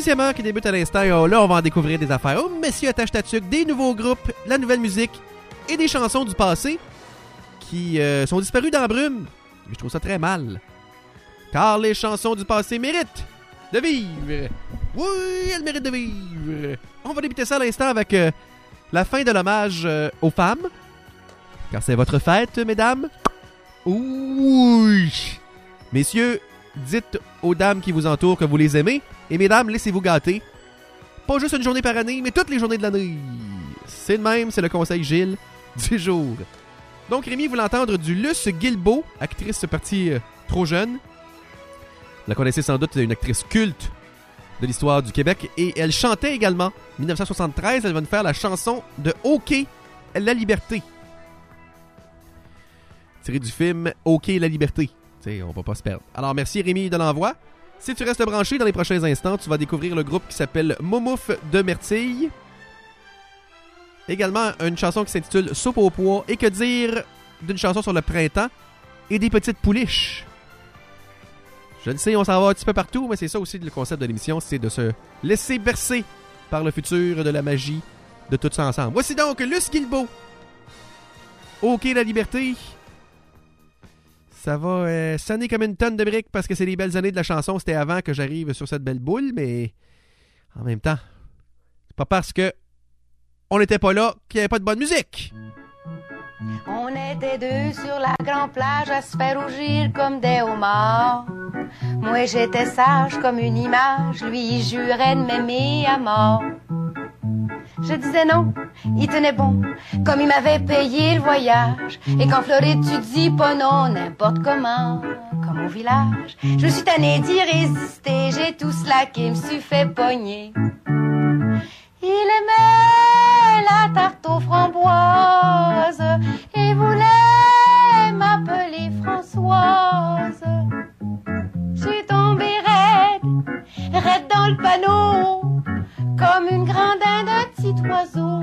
deuxième heure qui débute à l'instant. Là, on va en découvrir des affaires. Oh, messieurs, attache ta tuque, des nouveaux groupes, la nouvelle musique et des chansons du passé qui sont disparues dans la brume. Je trouve ça très mal. Car les chansons du passé méritent de vivre. Oui, elles méritent de vivre. On va débuter ça à l'instant avec la fin de l'hommage aux femmes. Car c'est votre fête, mesdames. Oui. Messieurs, dites aux dames qui vous entourent que vous les aimez. Et mesdames, laissez-vous gâter. Pas juste une journée par année, mais toutes les journées de l'année. C'est de même, c'est le conseil Gilles du jour. Donc Rémi voulait entendre du Luce Guilbeault, actrice partie trop jeune. Vous la connaissez sans doute, c'est une actrice culte de l'histoire du Québec. Et elle chantait également. En 1973, elle va nous faire la chanson de OK, la liberté. Tiré du film OK, la liberté. T'sais, on va pas se perdre. Alors merci Rémi de l'envoi. Si tu restes branché dans les prochains instants, tu vas découvrir le groupe qui s'appelle Moumouf de Mertille. Également, une chanson qui s'intitule Soupe au pois. Et que dire d'une chanson sur le printemps et des petites pouliches. Je le sais, on s'en va un petit peu partout, mais c'est ça aussi le concept de l'émission, c'est de se laisser bercer par le futur de la magie de tout ça ensemble. Voici donc Luce Guilbeault. OK, la liberté. Ça va sonner comme une tonne de briques parce que c'est les belles années de la chanson. C'était avant que j'arrive sur cette belle boule, mais en même temps, c'est pas parce que on n'était pas là qu'il n'y avait pas de bonne musique. On était deux sur la grande plage à se faire rougir comme des homards. Moi j'étais sage comme une image, lui il jurait de m'aimer à mort. Je disais non, il tenait bon, comme il m'avait payé le voyage. Et qu'en Floride tu dis pas non, n'importe comment, comme au village. Je me suis tannée d'y résister, j'ai tout slacké, me suis fait pogner. Il aimait la tarte aux framboises et voulait m'appeler Françoise. J'suis tombée raide dans le panneau, comme une grandine d'un petit oiseau.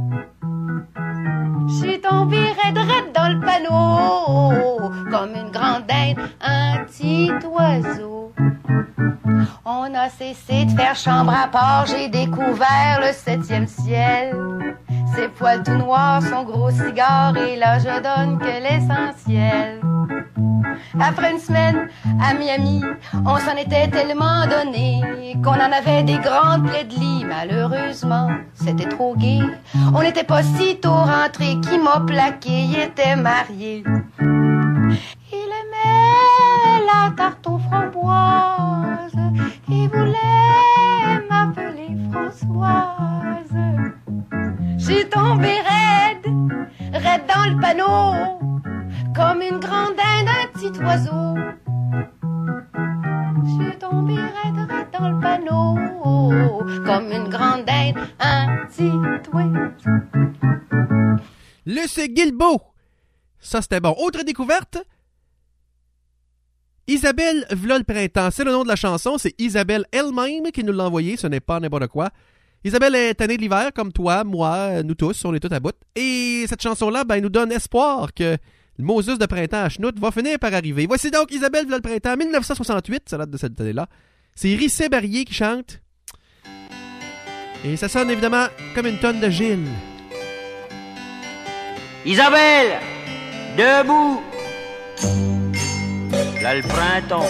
J'suis tombée raide dans le panneau, comme une grandine, un petit oiseau. On a cessé de faire chambre à part, j'ai découvert le 7e ciel. Ses poils tout noirs, son gros cigare, et là je donne que l'essentiel. Après une semaine à Miami, on s'en était tellement donné qu'on en avait des grandes plaies de lit. Malheureusement, c'était trop gai. On n'était pas si tôt rentré, qui m'a plaqué, il était marié. Il aimait la tarte aux framboises et voulait m'appeler Françoise. J'suis tombée raide dans le panneau, comme une grandine d'un petit oiseau. J'suis tombée raide dans le panneau, comme une grandine, un petit oiseau. Luce Guilbeault. Ça, c'était bon. Autre découverte. Isabelle v'là le printemps. C'est le nom de la chanson. C'est Isabelle elle-même qui nous l'a envoyé. Ce n'est pas n'importe quoi. Isabelle est tannée de l'hiver, comme toi, moi, nous tous. On est tous à bout. Et cette chanson-là, ben, nous donne espoir que le Moses de printemps à Chenoute va finir par arriver. Voici donc Isabelle v'là le printemps, 1968. Ça date de cette année-là. C'est Rissé Barrier qui chante. Et ça sonne évidemment comme une tonne de Gilles. Isabelle, debout. Là le printemps.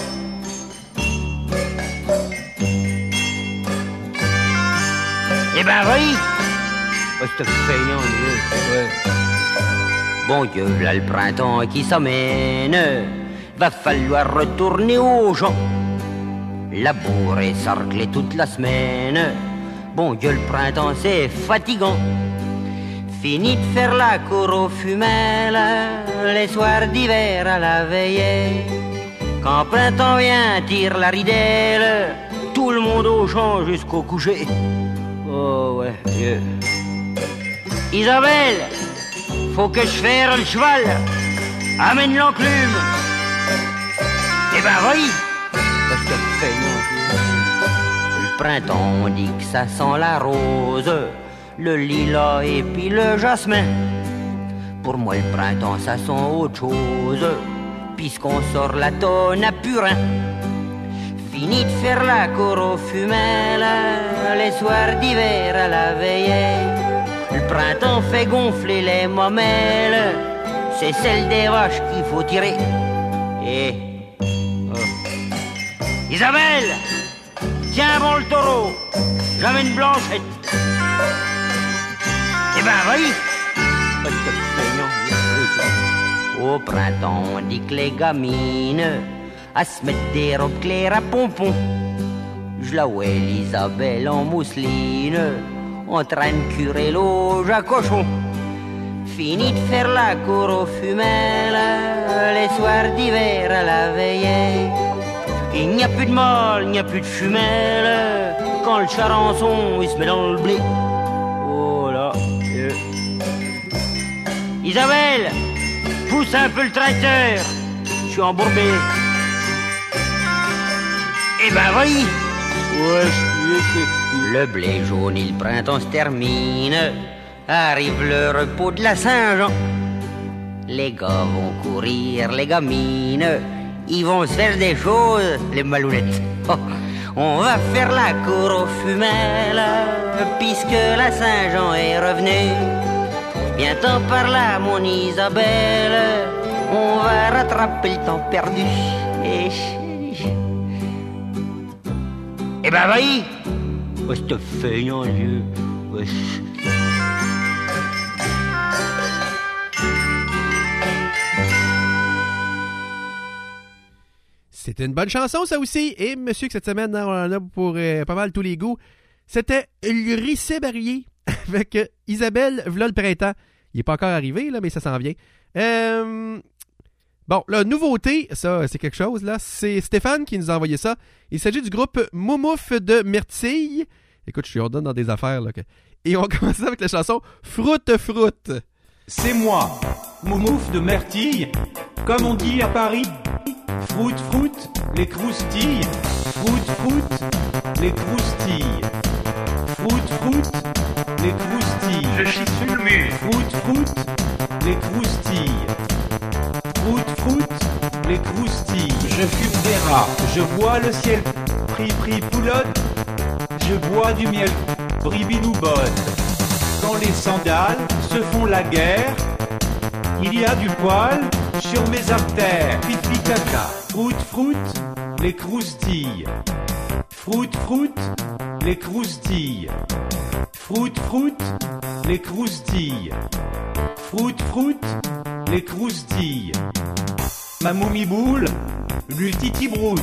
Eh ben oui. Oh, c'est payant, ouais. Bon Dieu, là le printemps qui s'amène. Va falloir retourner aux gens. Labourer, sarcler toute la semaine. Bon Dieu, le printemps c'est fatigant. Fini de faire la cour aux fumelles, les soirs d'hiver à la veillée. Quand printemps vient, tire la ridelle, tout le monde au champ jusqu'au coucher. Oh ouais, Dieu. Isabelle, faut que je fasse le cheval. Amène l'enclume. Eh ben oui. Parce que le printemps, on dit que ça sent la rose, le lilas et puis le jasmin. Pour moi le printemps ça sent autre chose, puisqu'on sort la tonne à purin. Fini de faire la cour aux femelles, les soirs d'hiver à la veillée. Le printemps fait gonfler les mamelles, c'est celle des vaches qu'il faut tirer. Et... oh. Isabelle, tiens bon le taureau, j'avais une blanchette. Eh ben, vas-y. Au printemps, on dit que les gamines à se mettre des robes claires à pompons. Je la vois Isabelle en mousseline, en train de curer l'auge à cochon. Fini de faire la cour aux femelles, les soirs d'hiver à la veillée. Il n'y a plus de mâle, il n'y a plus de femelle, quand le charançon il se met dans le blé. Oh là, Isabelle, pousse un peu le tracteur, je suis embourbé. Eh ben oui. Le blé jaune et le printemps se termine, arrive le repos de la Saint-Jean. Les gars vont courir, les gamines, ils vont se faire des choses, les malounettes. Oh, on va faire la cour aux femelles, puisque la Saint-Jean est revenue. Bientôt par là, mon Isabelle, on va rattraper le temps perdu. Eh ben, vas-y. Ouais, c'est feignant, vieux. Ouais. C'était une bonne chanson, ça aussi. Et monsieur, que cette semaine, on en a pour pas mal tous les goûts. C'était le Risset Barrier avec Isabelle, v'là le printemps. Il n'est pas encore arrivé, là, mais ça s'en vient. Bon, la nouveauté, ça, c'est quelque chose, là. C'est Stéphane qui nous a envoyé ça. Il s'agit du groupe Moumouf de Myrtille. Écoute, je suis ordonné dans des affaires, là. Et on commence avec la chanson Froute Froute. C'est moi, Moumouf de Myrtille. Comme on dit à Paris, Froute Froute, les croustilles. Froute Froute, les croustilles. Froute Froute, les croustilles. Je chie sur le mur. Froute Froute, les croustilles. Froute Froute, les croustilles. Je fume des rats, je vois le ciel pri poulotte. Je bois du miel bribinou botte. Quand les sandales se font la guerre, il y a du poil sur mes artères. Pipi caca. Froute Froute, les croustilles. Froute Froute, les croustilles. Froute Froute, les croustilles. Froute Froute, les croustilles. Ma moumie boule, lui titi broute.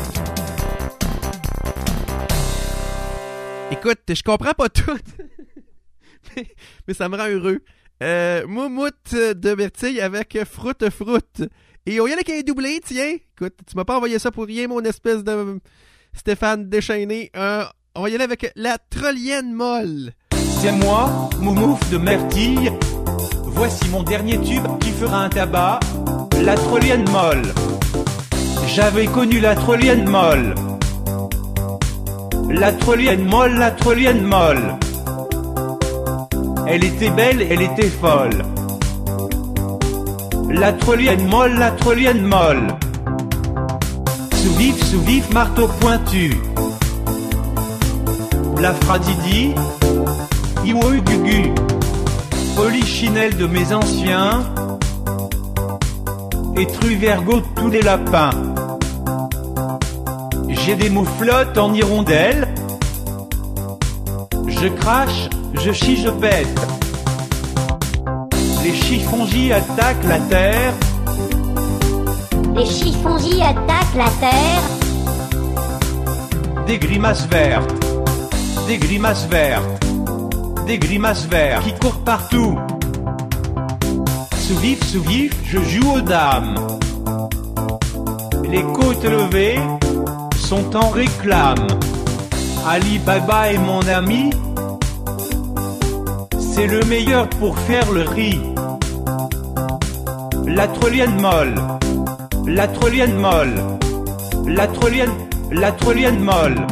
Écoute, je comprends pas tout, mais ça me rend heureux. Moumoute de Myrtille avec Froute Froute. Et on y a avec un doublé, tiens. Écoute, tu m'as pas envoyé ça pour rien, mon espèce de Stéphane déchaîné. On va y aller avec la Trollienne Molle. C'est moi, Moumouf de Myrtille. Voici mon dernier tube qui fera un tabac. La Trollienne Molle. J'avais connu la Trollienne Molle. La Trollienne Molle, la Trollienne Molle. Elle était belle, elle était folle. La Trollienne Molle, la Trollienne Molle. Sous vif, marteau pointu. La Fradidi, Iwo Gugu. Polichinelle de mes anciens. Et Truvergo de tous les lapins. J'ai des mouflottes en hirondelle. Je crache, je chie, je pète. Les chiffongies attaquent la terre. Les chiffongies attaquent la terre. Des grimaces vertes. Des grimaces vertes. Des grimaces vertes qui courent partout. Sous vif, je joue aux dames. Les côtes levées sont en réclame. Ali Baba est mon ami. C'est le meilleur pour faire le riz. La Trollienne Molle. La Trollienne Molle. La Trollienne Molle. La Trollienne Molle.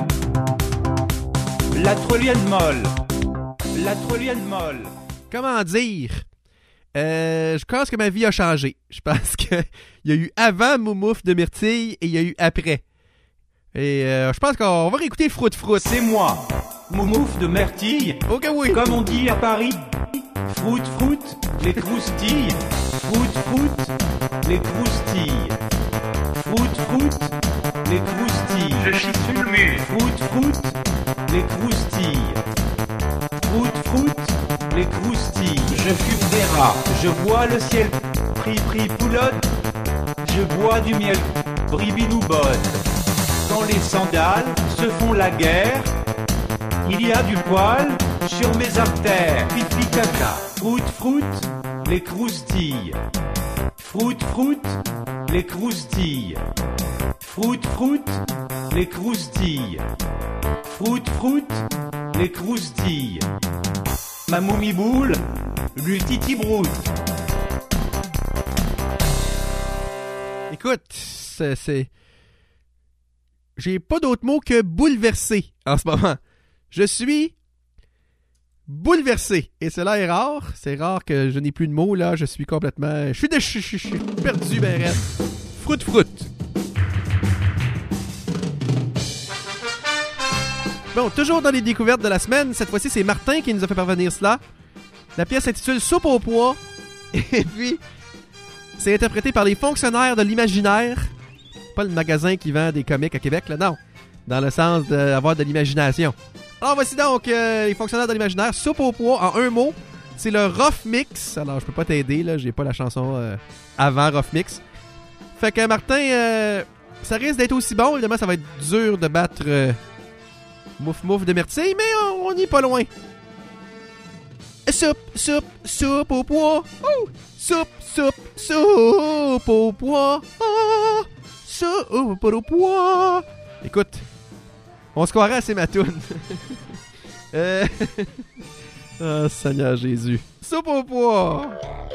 La Trollienne Molle. Comment dire? Je pense que ma vie a changé. Je pense qu'il y a eu avant Moumouf de Myrtille et il y a eu après. Et je pense qu'on va réécouter Froute Froute. C'est moi, Moumouf de Mertille. Ok, oui. Comme on dit à Paris, Froute Froute, les croustilles. Froute Froute, les croustilles. Froute Froute, les croustilles. Je chie sur le mur. Froute Froute, les croustilles. Froute Froute, les croustilles. Je fume des rats, je vois le ciel pri poulotte. Je bois du miel bribiloubonne. Quand les sandales se font la guerre, il y a du poil sur mes artères. Pipi caca. Froute Froute, les croustilles. Froute Froute, les croustilles. Froute Froute, les croustilles. Froute Froute, les croustilles. Ma moumie boule, lui titi broute. Écoute, c'est... J'ai pas d'autre mot que bouleversé en ce moment. Je suis bouleversé. Et cela est rare. C'est rare que je n'ai plus de mots, là. Je suis complètement... Je suis perdu, ben raide. Froute Froute. Bon, toujours dans les découvertes de la semaine. Cette fois-ci, c'est Martin qui nous a fait parvenir cela. La pièce s'intitule Soupe aux pois. Et puis, c'est interprété par les fonctionnaires de l'imaginaire. Pas le magasin qui vend des comics à Québec, là, non. Dans le sens d'avoir de l'imagination. Alors, voici donc les fonctionnaires de l'imaginaire. Soupe aux pois, en un mot. C'est le Rough Mix. Alors, je peux pas t'aider, là. J'ai pas la chanson avant Rough Mix. Fait que, Martin, ça risque d'être aussi bon. Évidemment, ça va être dur de battre Mouf Mouf de Myrtille, mais on n'y est pas loin. Soupe aux pois. Oh! Soupe aux pois. Oh! Soupe aux pois. Écoute, on se croirait assez ma toune. Oh, Seigneur Jésus. Soupe aux pois.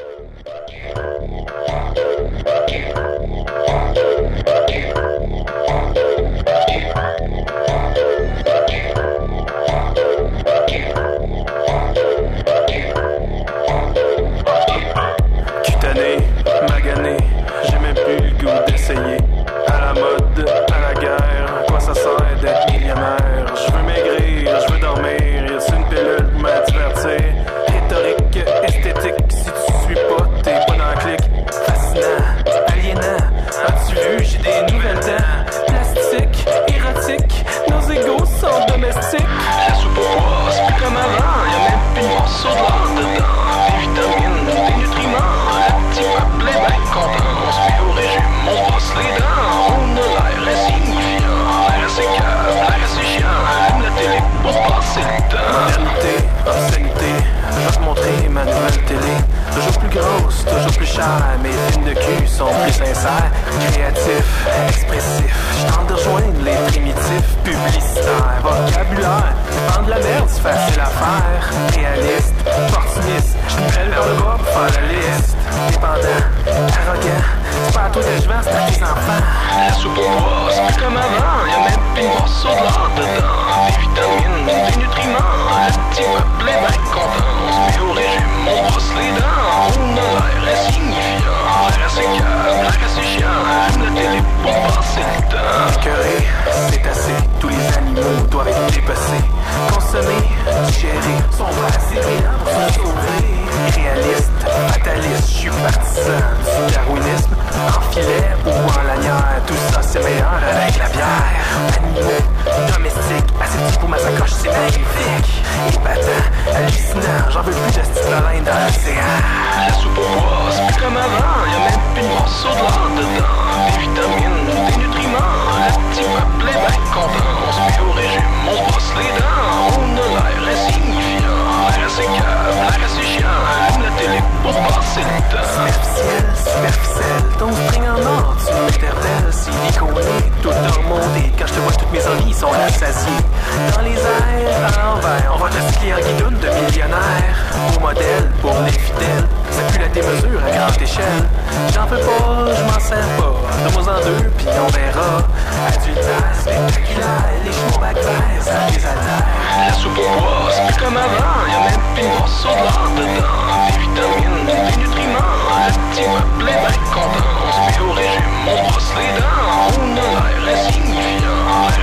Cutané, magané, j'ai même plus le goût d'essayer. À la mode, à la guerre, à quoi ça sert d'être millionnaire? Je veux maigrir, je veux dormir, y a une pilule pour me divertir? Rhétorique, esthétique, si tu suis pas, t'es pas dans le clic. Fascinant, aliénant, as-tu vu, j'ai des nouvelles dents. Plastique, érotique, nos égos sont domestiques. La soupe aux pois, c'est plus comme avant, y'a même plus de morceaux de l'or dedans. Des vitamines, des nutriments, le petit peuple est bien content. On se met au régime, on brosse les dents. On a l'air insignifiant, l'air assez cave, l'air assez chiant. Allume la télé pour passer le temps. Modernité, obscénité, je vais te montrer ma nouvelle télé. Toujours plus grosse, toujours plus chère. Mes films de cul sont plus sincères. Créatifs, expressifs, je tente de rejoindre les primitifs. Publicitaires, vocabulaire, vendre la merde, c'est facile à faire. Réaliste, opportuniste, je nivelle vers le bas pour faire la liste. Dépendant, arrogant, c'est pas à toi que je vends, c'est à tes enfants. La soupe aux pois, c'est plus comme avant, y'a même plus de morceaux de l'or dedans. Des vitamines, des nutriments, le petit peuple est bien content. On se met au régime, on brosse les dents. On a l'air insignifiant, l'air assez cave, l'air assez chiant. Allume la télé pour passer le temps. Écœuré, c'est assez, tous les animaux doivent être dépassés. Consommer, digérer, sont pas assez brillants pour se sauver. Réaliste, fataliste, je suis partisan du darwinisme. En filet ou en lanière, tout ça c'est meilleur avec la bière. Animaux, domestiques, assez petit pour ma sacoche, c'est magnifique. Épatant, hallucinant, j'en veux plus de cette baleine dans l'océan. La soupe aux pois, c'est plus comme avant, y'a même plus de morceaux de l'or dedans. Des vitamines, des nutriments, le petit peuple est bien content. On se met au régime, on brosse les dents. On a l'air insignifiant, l'air assez cave, l'air assez chiant. Allume la télé pour passer le temps. Superficiel, superficiel, ton string en or, tu m'interpelles. C'est l'icôné, tout remonté. Quand je te vois, toutes mes envies sont rassasiées. Dans les airs, à l'envers, on va te cycler en guidoune de millionnaire. Beau modèle, pour les fidèles, ça pue la démesure à grande échelle. J'en veux pas, je m'en sers pas. Donne-moi en deux, puis on verra. Adultère, spectaculaire, les chevaux backfires, ça les altère. La soupe aux pois, c'est plus comme avant, y'a même plus de morceaux de l'or dedans. Des vitamines, des nutriments, le petit peuple est bien content. On se met au régime, on brosse les dents. On a l'air insignifiant, l'air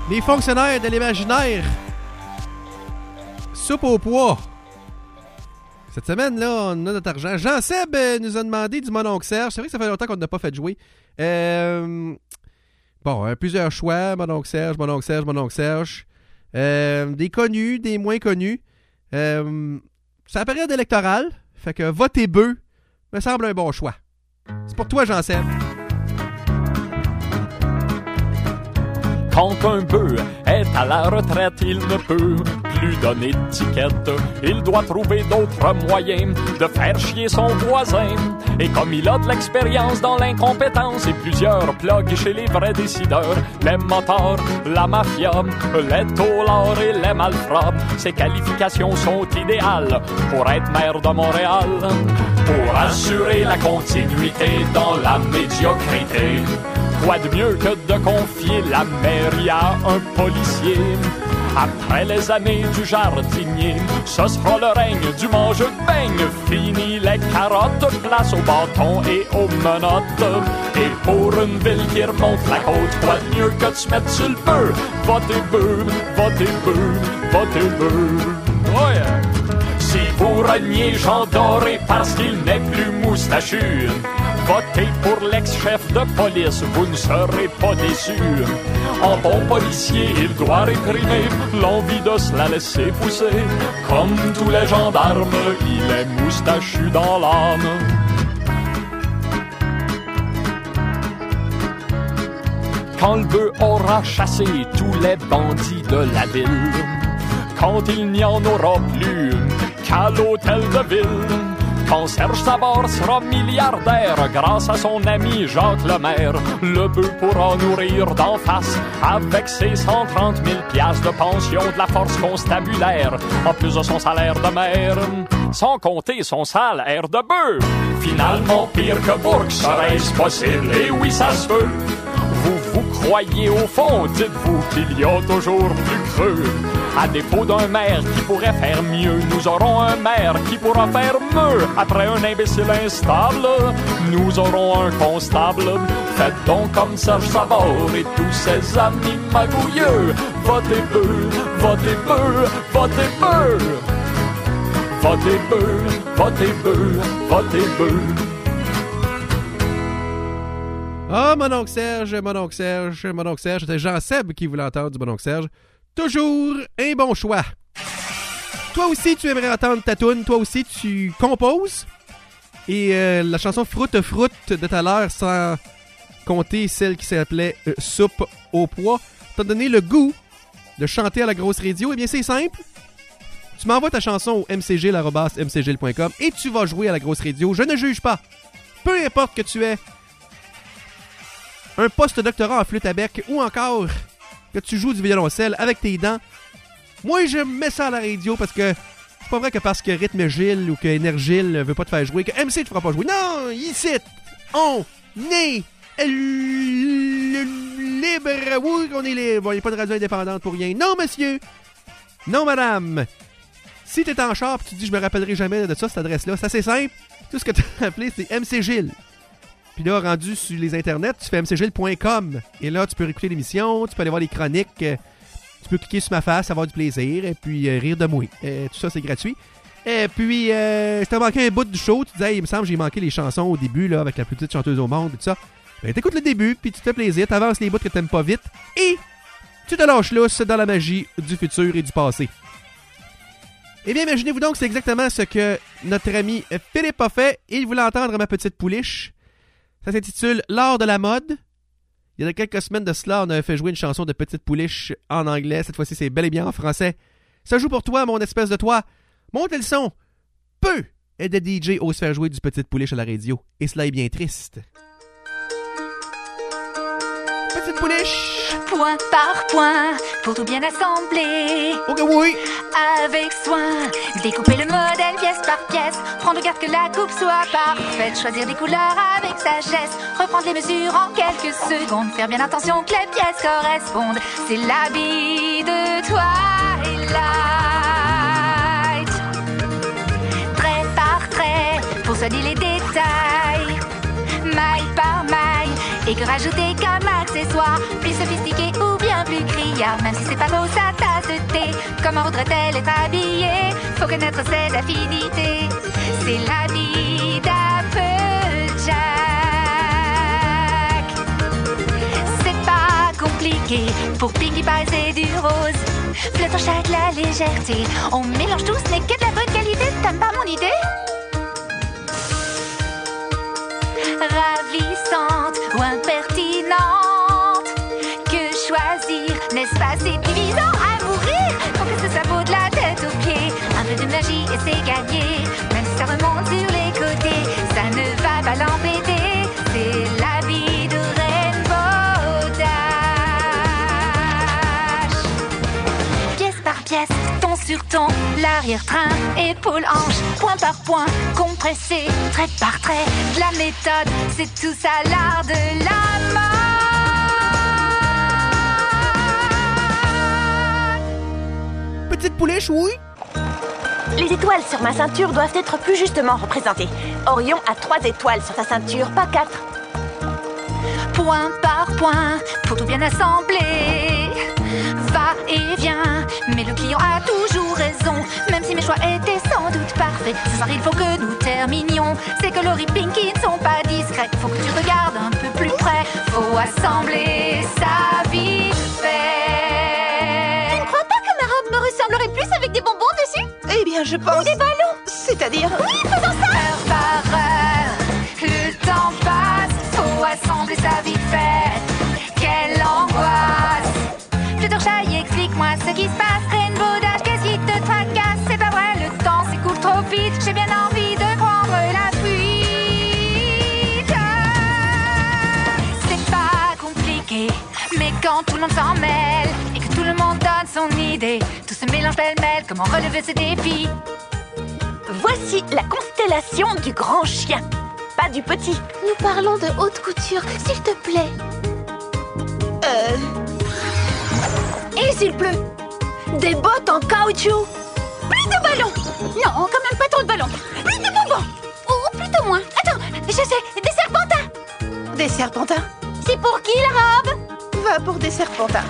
Les fonctionnaires de l'imaginaire. Soupe au pois. Cette semaine, là, on a notre argent. Jean-Seb nous a demandé du Mononcle Serge. C'est vrai que ça fait longtemps qu'on n'a pas fait jouer. Plusieurs choix. Mononcle Serge, Mononcle Serge, Mononcle Serge. Des connus, des moins connus. C'est la période électorale. Fait que voter bœuf me semble un bon choix. C'est pour toi, Jean-Seb. Quand un bœuf est à la retraite, il ne peut plus donner d'étiquette. Il doit trouver d'autres moyens de faire chier son voisin. Et comme il a de l'expérience dans l'incompétence et plusieurs plugs chez les vrais décideurs, les motards, la mafia, les taulards et les malfrats, ses qualifications sont idéales pour être maire de Montréal. Pour assurer la continuité dans la médiocrité, quoi de mieux que de confier la mairie à un policier? Après les années du jardinier, ce sera le règne du mangeur de beignes. Fini les carottes, place au bâton et aux menottes. Et pour une ville qui remonte la côte, quoi de mieux que de se mettre sur le bœuf? Votez bœuf, votez bœuf, votez bœuf. Oh yeah. Si vous reniez Jean Doré parce qu'il n'est plus moustachu, votez pour l'ex-chef de police, vous ne serez pas déçus. En bon policier, il doit réprimer l'envie de se la laisser pousser. Comme tous les gendarmes, il est moustachu dans l'âme. Quand le bœuf aura chassé tous les bandits de la ville, quand il n'y en aura plus qu'à l'hôtel de ville, quand Serge Savard sera milliardaire grâce à son ami Jacques Lemaire, le bœuf pourra nourrir d'en face avec ses 130 000 piastres de pension de la force constabulaire, en plus de son salaire de maire, sans compter son salaire de bœuf. Finalement, pire que Bourg, serait-ce possible? Et oui, ça se peut. Vous croyez au fond, dites-vous qu'il y a toujours plus creux. À défaut d'un maire qui pourrait faire mieux, nous aurons un maire qui pourra faire mieux. Après un imbécile instable, nous aurons un constable. Faites donc comme Serge Savard et tous ses amis magouilleux. Votez bœuf, votez bœuf, votez bœuf. Votez bœuf, votez bœuf, votez bœuf. Ah, Mononcle Serge, Mononcle Serge, Mononcle Serge. C'était Jean-Seb qui voulait entendre du Mononcle Serge. Toujours un bon choix. Toi aussi, tu aimerais entendre ta toune. Toi aussi, tu composes. Et la chanson Froute Froute de tout à l'heure, sans compter celle qui s'appelait Soupe au pois, t'a donné le goût de chanter à la grosse radio. Eh bien, c'est simple. Tu m'envoies ta chanson au mcgil@mcgil.com et tu vas jouer à la grosse radio. Je ne juge pas. Peu importe que tu aies un post-doctorat en flûte à bec ou encore que tu joues du violoncelle avec tes dents, moi je mets ça à la radio parce que c'est pas vrai que parce que Rythme Gilles ou que Énergile veut pas te faire jouer, que MC te fera pas jouer. Non, ici, on est libre. Oui, on est libre. Il n'y a pas de radio indépendante pour rien. Non, monsieur. Non, madame. Si t'es en char et tu te dis je me rappellerai jamais de ça, cette adresse-là, c'est assez simple. Tout ce que tu as appelé, c'est MC Gilles. Puis là, rendu sur les internets, tu fais mcgilles.com. Et là, tu peux réécouter l'émission, tu peux aller voir les chroniques, tu peux cliquer sur ma face, avoir du plaisir, et puis rire de moi. Tout ça, c'est gratuit. Et puis, je t'ai manqué un bout du show. Tu disais, il me semble que j'ai manqué les chansons au début, là, avec la plus petite chanteuse au monde, et tout ça. Ben, t'écoutes le début, puis tu te fais plaisir, t'avances les bouts que t'aimes pas vite, et tu te lâches lousse dans la magie du futur et du passé. Eh bien, imaginez-vous donc, c'est exactement ce que notre ami Philippe a fait. Il voulait entendre ma petite pouliche. Ça s'intitule L'art de la mode. Il y a quelques semaines de cela, on avait fait jouer une chanson de Petite Pouliche en anglais. Cette fois-ci, c'est bel et bien en français. Ça joue pour toi, mon espèce de toi. Montez le son. Peu est de DJ ose faire jouer du Petite Pouliche à la radio. Et cela est bien triste. Petite Pouliche. Point par point, pour tout bien assembler. Ok, oui. Avec soin, découper le modèle pièce par pièce. Prendre garde que la coupe soit parfaite. Choisir des couleurs avec sagesse. Reprendre les mesures en quelques secondes. Faire bien attention que les pièces correspondent. C'est l'habit de Twilight. Trait par trait, pour soigner les détails. Maille par maille, Et que rajouter comme accessoire? Plus sophistiqué ou bien plus criard? Même si c'est pas beau sa tasse de thé, comment voudrait-elle être habillée? Faut connaître ses affinités. C'est la vie d'Applejack. C'est pas compliqué. Pour Pinkie Pie c'est du rose. Fluttershy de la légèreté. On mélange tout, ce n'est que de la bonne qualité. T'aimes pas mon idée? Ravissante ou impertinente, que choisir? N'est-ce pas c'est évident à mourir? Faut que ce soit beau de la tête aux pieds. Un peu de magie et c'est gagné. Même si ça remonte sur les côtés, ça ne va pas l'embêter. C'est la vie de Rainbow Dash. Pièce par pièce, ton sur ton, l'arrière-train, épaule-hanche, point par point, compressé, trait par trait, de la méthode, c'est tout ça l'art de la mode. Petite pouliche, oui. Les étoiles sur ma ceinture doivent être plus justement représentées. Orion a 3 étoiles sur sa ceinture, pas 4. Point par point, pour tout bien assembler. Va et vient, mais le client a toujours raison. Même si mes choix étaient sans doute parfaits, ce soir il faut que nous terminions. Ces coloris Pinkie ne sont pas discrets. Faut que tu regardes un peu plus près. Faut assembler sa vie fait. Tu ne crois pas que ma robe me ressemblerait plus avec des bonbons dessus? Eh bien, je pense... Ou des ballons. C'est-à-dire... Oui, faisons ça. Heure par heure, le temps passe. Faut assembler sa vie faite. Quelle angoisse. Fluttershy, explique-moi ce qui se passe. Rainbow Dash, qu'est-ce qui te tracasse? C'est pas vrai, le temps s'écoule trop vite. J'ai bien envie de prendre la fuite. C'est pas compliqué, mais quand tout le monde s'en mêle et que tout le monde donne son idée, tout se mélange pêle-mêle. Comment relever ce défi? Voici la constellation du grand chien, pas du petit. Nous parlons de haute couture, s'il te plaît. Et s'il pleut? Des bottes en caoutchouc. Plus de ballons. Non, quand même pas trop de ballons. Plus de bonbons. Ou plutôt moins. Attends, je sais, des serpentins. Des serpentins? C'est pour qui la robe? Va pour des serpentins.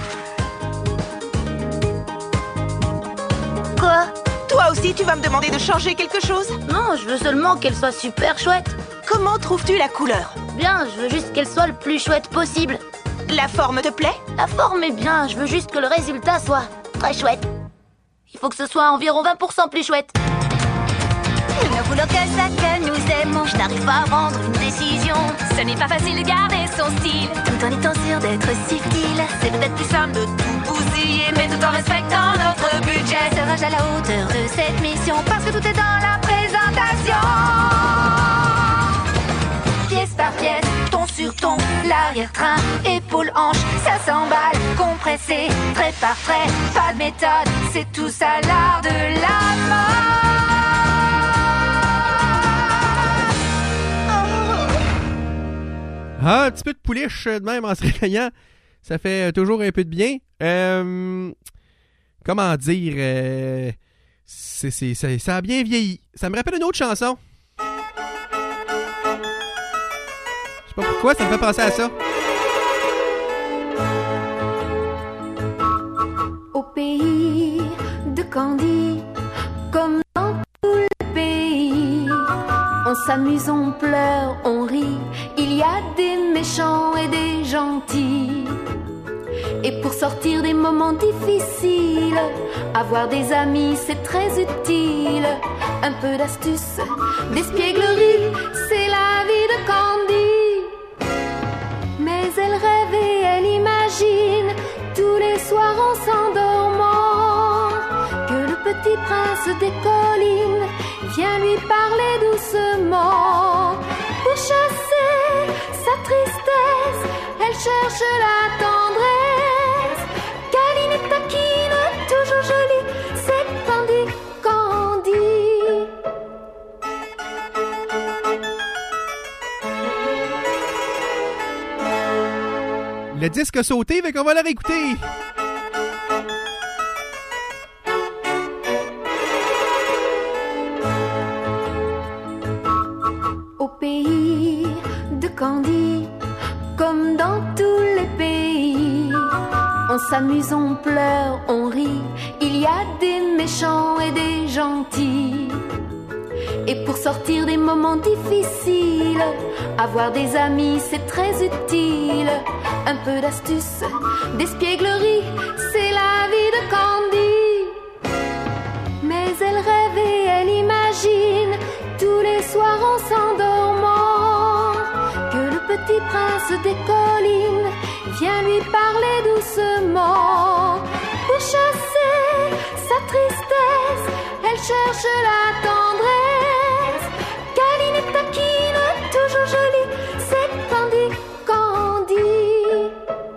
Quoi? Toi aussi, tu vas me demander de changer quelque chose? Non, je veux seulement qu'elle soit super chouette. Comment trouves-tu la couleur? Bien, je veux juste qu'elle soit le plus chouette possible. La forme te plaît? La forme est bien, je veux juste que le résultat soit très chouette. Il faut que ce soit environ 20% plus chouette. Nous ne voulons que ça que nous aimons. Je n'arrive pas à prendre une décision. Ce n'est pas facile de garder son style, tout en étant sûr d'être subtil. c'est peut-être plus simple de tout bousiller, mais tout en respectant notre budget. Serais-je à la hauteur de cette mission? Parce que tout est dans la présentation. Pièce par pièce, ton sur ton, l'arrière-train, épaule-hanche, ça s'emballe, compressé, trait par trait, pas de méthode, c'est tout ça l'art de la mode. Ah, un petit peu de pouliche de même en se réveillant, ça fait toujours un peu de bien. Comment dire, ça a bien vieilli. Ça me rappelle une autre chanson. Je sais pas pourquoi, ça me fait penser à ça. Au pays de Candy, comme dans tout le pays, on s'amuse, on pleure, on rit. Il y a des méchants et des gentils. Et pour sortir des moments difficiles, avoir des amis c'est très utile. Un peu d'astuce, d'espièglerie, c'est la vie de Candy. Mais elle rêve et elle imagine tous les soirs en s'endormant que le petit prince des collines vient lui parler doucement. Pour chasser sa tristesse, elle cherche la tendresse. Câline et taquine, toujours jolie, c'est Candy, Candy. Le disque a sauté, fait qu'on va le réécouter. Au pays de Candy, On s'amuse, on pleure, on rit. Il y a des méchants et des gentils. Et pour sortir des moments difficiles, avoir des amis c'est très utile. Un peu d'astuce, d'espièglerie, c'est la vie de Candy. Mais elle rêve et elle imagine tous les soirs en s'endormant que le petit prince des collines vient lui parler doucement. Pour chasser sa tristesse, elle cherche la tendresse. Câline et taquine, toujours jolie, c'est Candy, Candy.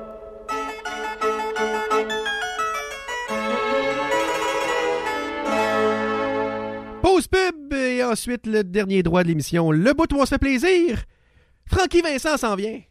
Pause pub et ensuite le dernier droit de l'émission, le bout où on se fait plaisir. Francky Vincent s'en vient.